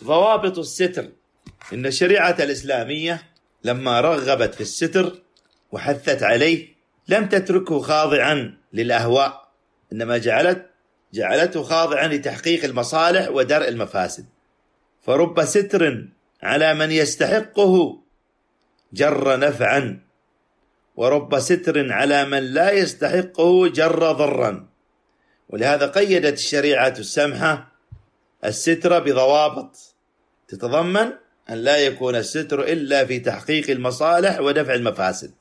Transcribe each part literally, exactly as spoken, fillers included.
ضوابط الستر. إن الشريعة الإسلامية لما رغبت في الستر وحثت عليه لم تتركه خاضعا للأهواء، إنما جعلت جعلته خاضعا لتحقيق المصالح ودرء المفاسد. فرب ستر على من يستحقه جر نفعا، ورب ستر على من لا يستحقه جر ضرا. ولهذا قيدت الشريعة السمحة الستر بضوابط تتضمن أن لا يكون الستر إلا في تحقيق المصالح ودفع المفاسد.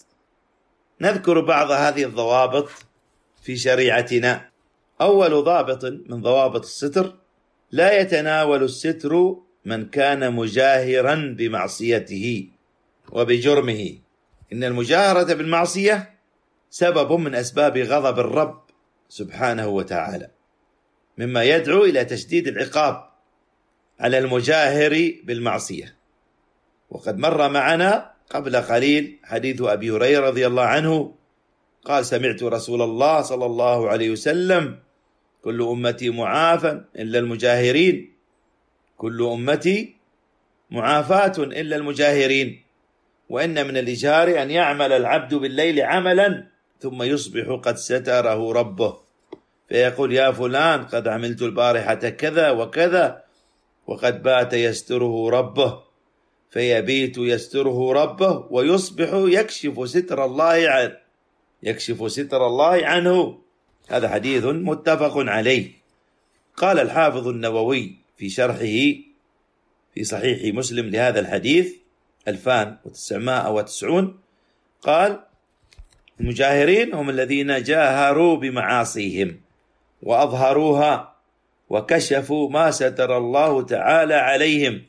نذكر بعض هذه الضوابط في شريعتنا. أول ضابط من ضوابط الستر: لا يتناول الستر من كان مجاهرا بمعصيته وبجرمه. إن المجاهرة بالمعصية سبب من أسباب غضب الرب سبحانه وتعالى، مما يدعو إلى تشديد العقاب على المجاهر بالمعصية. وقد مر معنا قبل قليل حديث أبي هريرة رضي الله عنه قال: سمعت رسول الله صلى الله عليه وسلم: كل أمتي معافى إلا المجاهرين، كل أمتي معافاة إلا المجاهرين. وإن من الإجهار أن يعمل العبد بالليل عملا ثم يصبح قد ستره ربه، فيقول: يا فلان قد عملت البارحة كذا وكذا، وقد بات يستره ربه، فيبيت يستره ربه، ويصبح يكشف ستر الله عنه يكشف ستر الله عنه. هذا حديث متفق عليه. قال الحافظ النووي في شرحه في صحيح مسلم لهذا الحديث ألفان وتسعمائة وتسعين، قال: المجاهرين هم الذين جاهروا بمعاصيهم وأظهروها وكشفوا ما ستر الله تعالى عليهم،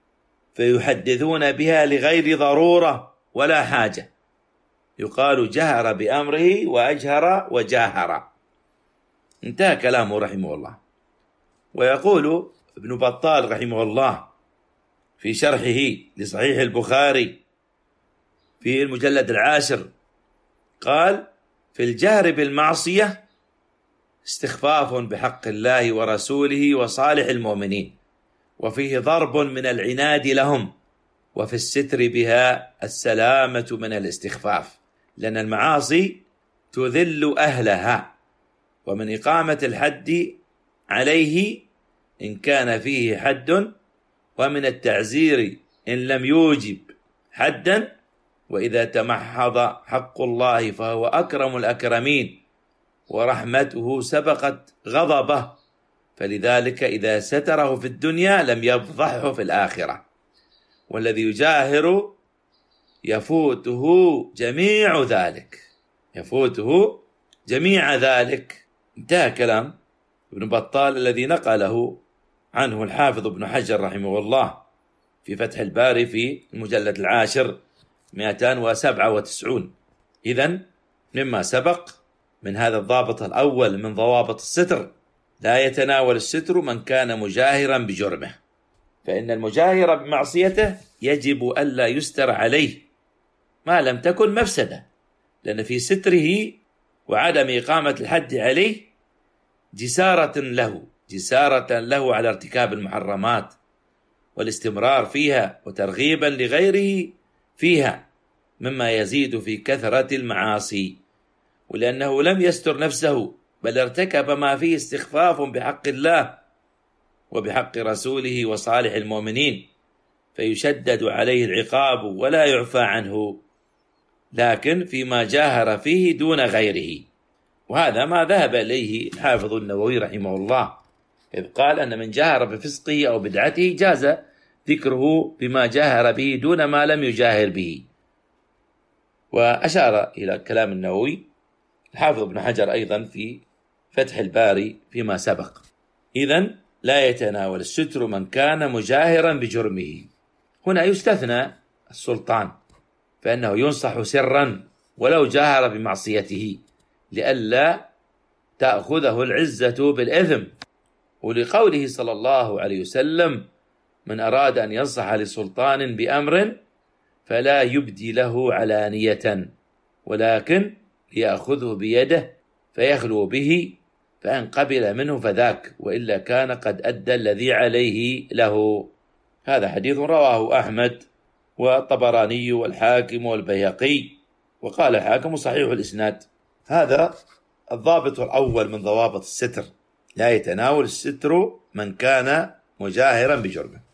فيحدثون بها لغير ضرورة ولا حاجة. يقال جهر بأمره وأجهر وجاهر. انتهى كلامه رحمه الله. ويقول ابن بطال رحمه الله في شرحه لصحيح البخاري في المجلد العاشر، قال: في الجهر بالمعصية استخفاف بحق الله ورسوله وصالح المؤمنين، وفيه ضرب من العناد لهم، وفي الستر بها السلامة من الاستخفاف، لأن المعاصي تذل أهلها. ومن إقامة الحد عليه إن كان فيه حد، ومن التعزير إن لم يوجب حدا. وإذا تمحض حق الله فهو أكرم الأكرمين، ورحمته سبقت غضبه، فلذلك إذا ستره في الدنيا لم يفضحه في الآخرة. والذي يجاهر يفوته جميع ذلك يفوته جميع ذلك. انتهى كلام ابن بطال الذي نقله عنه الحافظ ابن حجر رحمه الله في فتح الباري في المجلد العاشر مئتين وسبعة وتسعين. إذن مما سبق من هذا الضابط الأول من ضوابط الستر: لا يتناول الستر من كان مجاهرا بجرمه، فإن المجاهر بمعصيته يجب ألا يستر عليه ما لم تكن مفسدة، لأن في ستره وعدم إقامة الحد عليه جسارة له جسارة له على ارتكاب المحرمات والاستمرار فيها، وترغيبا لغيره فيها، مما يزيد في كثرة المعاصي. ولأنه لم يستر نفسه بل ارتكب ما فيه استخفاف بحق الله وبحق رسوله وصالح المؤمنين، فيشدد عليه العقاب ولا يعفى عنه، لكن فيما جاهر فيه دون غيره. وهذا ما ذهب إليه الحافظ النووي رحمه الله، إذ قال أن من جاهر بفسقه أو بدعته جاز ذكره بما جاهر به دون ما لم يجاهر به. وأشار إلى كلام النووي الحافظ ابن حجر أيضا في فتح الباري فيما سبق. إذن لا يتناول الستر من كان مجاهرا بجرمه. هنا يستثنى السلطان، فإنه ينصح سرا ولو جاهر بمعصيته، لئلا تأخذه العزة بالإثم. ولقوله صلى الله عليه وسلم: من أراد أن ينصح لسلطان بأمر فلا يبدي له علانية، ولكن ليأخذه بيده فيخلو به، فإن قبل منه فذاك، وإلا كان قد أدى الذي عليه له. هذا حديث رواه أحمد والطبراني والحاكم والبيهقي، وقال الحاكم صحيح الإسناد. هذا الضابط الأول من ضوابط الستر، لا يتناول الستر من كان مجاهرا بجرمه.